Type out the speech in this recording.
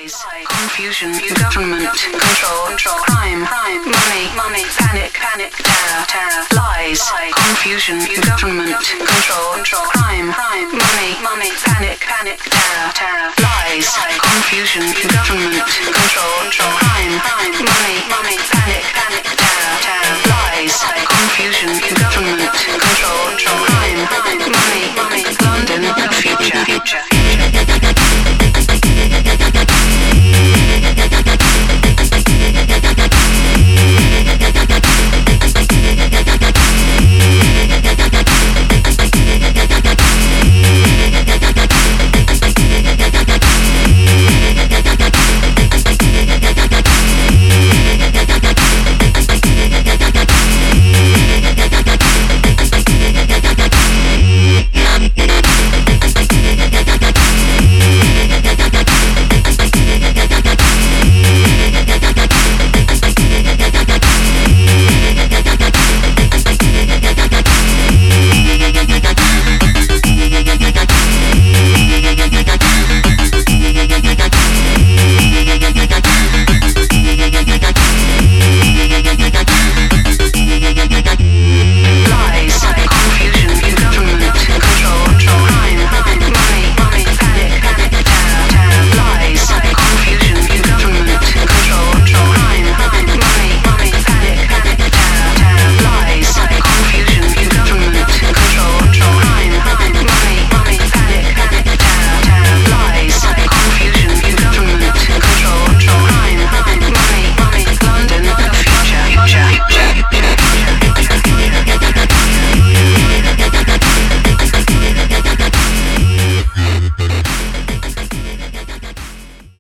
confusion, government, control, crime, money, panic, terror, lies, confusion, government, control, crime, money, panic, terror, lies, confusion, government, control, crime, money.